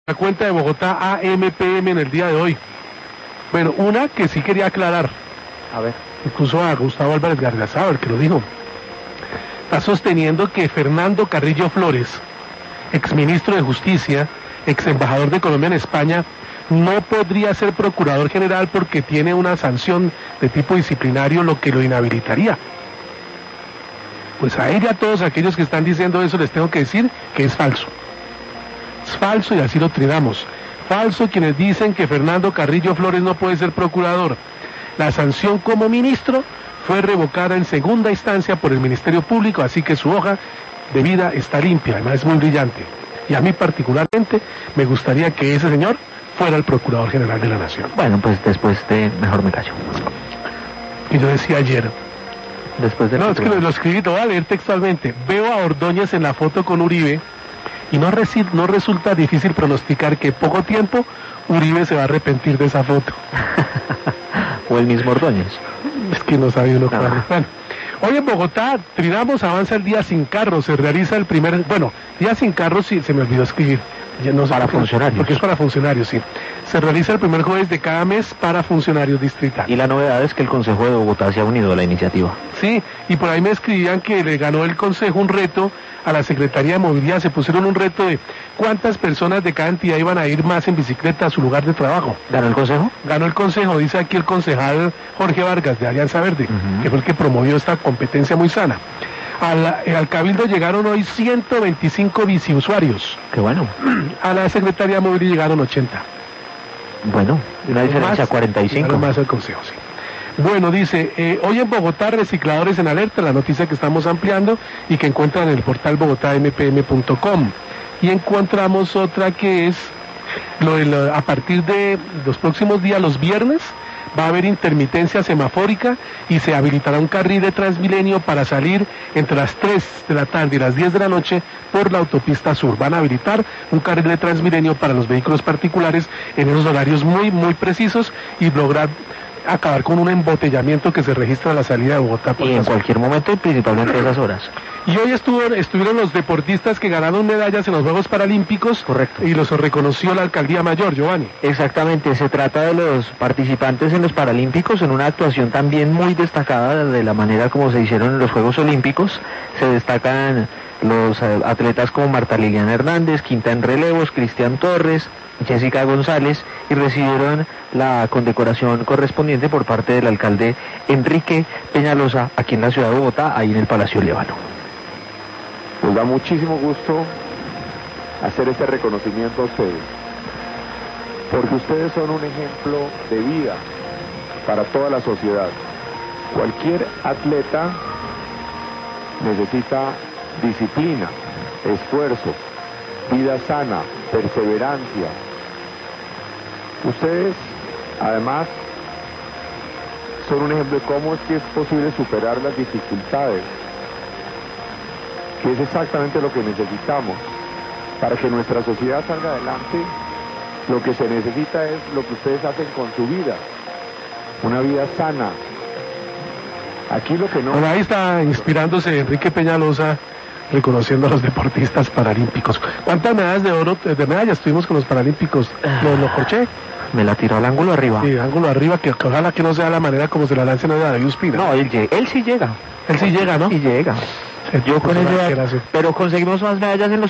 La cuenta de Bogotá AMPM en el día de hoy. Bueno, una que sí quería aclarar. A ver. Incluso a Gustavo Álvarez Gargazábal, que lo dijo. Está sosteniendo que Fernando Carrillo Flores, exministro de Justicia, ex embajador de Colombia en España, no podría ser procurador general porque tiene una sanción de tipo disciplinario, lo que lo inhabilitaría. Pues a ella, a todos aquellos que están diciendo eso, les tengo que decir que es falso. Es falso y así lo trinamos. Falso quienes dicen que Fernando Carrillo Flores no puede ser procurador. La sanción como ministro fue revocada en segunda instancia por el Ministerio Público, así que su hoja de vida está limpia, además es muy brillante. Y a mí particularmente me gustaría que ese señor fuera el Procurador General de la Nación. Bueno, pues después de mejor me callo. Y yo decía ayer, después de no, es que lo escribí, lo voy a leer textualmente. Veo a Ordóñez en la foto con Uribe y no resulta difícil pronosticar que poco tiempo Uribe se va a arrepentir de esa foto. O el mismo Ordóñez. Es que no sabía uno cuál. Bueno, hoy en Bogotá, Trinamos avanza el Día Sin Carro, se realiza el primer, Día Sin Carro, sí, se me olvidó escribir. Ya no sé para funcionarios. Porque es para funcionarios, sí. Se realiza el primer jueves de cada mes para funcionarios distritales. Y la novedad es que el Consejo de Bogotá se ha unido a la iniciativa. Sí, y por ahí me escribían que le ganó el Consejo un reto a la Secretaría de Movilidad. Se pusieron un reto de cuántas personas de cada entidad iban a ir más en bicicleta a su lugar de trabajo. ¿Ganó el Consejo? Ganó el Consejo, dice aquí el concejal Jorge Vargas de Alianza Verde, que fue el que promovió esta competencia muy sana. Al Cabildo llegaron hoy 125 biciusuarios. Qué bueno. A la Secretaría de Movilidad llegaron 80. Bueno, una diferencia, 45. Más al Consejo, sí. Bueno, dice, hoy en Bogotá, recicladores en alerta, la noticia que estamos ampliando y que encuentran en el portal bogotampm.com. Y encontramos otra que es, a partir de los próximos días, los viernes, va a haber intermitencia semafórica y se habilitará un carril de Transmilenio para salir entre las 3 de la tarde y las 10 de la noche por la autopista sur. Van a habilitar un carril de Transmilenio para los vehículos particulares en esos horarios muy, muy precisos y lograr acabar con un embotellamiento que se registra a la salida de Bogotá. Y en cualquier momento, y principalmente a esas horas. Y hoy estuvieron los deportistas que ganaron medallas en los Juegos Paralímpicos. Correcto. Y los reconoció la Alcaldía Mayor, Giovanni. Exactamente, se trata de los participantes en los Paralímpicos en una actuación también muy destacada de la manera como se hicieron en los Juegos Olímpicos. Se destacan los atletas como Marta Liliana Hernández, Quinta en relevos, Cristian Torres, Jessica González, y recibieron la condecoración correspondiente por parte del alcalde Enrique Peñalosa aquí en la ciudad de Bogotá, ahí en el Palacio Líbano. Nos da muchísimo gusto hacer este reconocimiento a ustedes, porque ustedes son un ejemplo de vida para toda la sociedad. Cualquier atleta necesita disciplina, esfuerzo, vida sana, perseverancia. Ustedes, además, son un ejemplo de cómo es que es posible superar las dificultades, que es exactamente lo que necesitamos. Para que nuestra sociedad salga adelante, lo que se necesita es lo que ustedes hacen con su vida, una vida sana. Aquí lo que no... Bueno, ahí está inspirándose Enrique Peñalosa, reconociendo a los deportistas paralímpicos. ¿Cuántas medallas de oro, de medallas tuvimos con los paralímpicos? ¿Lo corché? Me la tiró al ángulo arriba. Sí, ángulo arriba, que ojalá que no sea la manera como se la lancen a David Ospina. No, él sí llega. Él sí llega, ¿no? Y llega. Yo con eso, pero conseguimos más medallas en los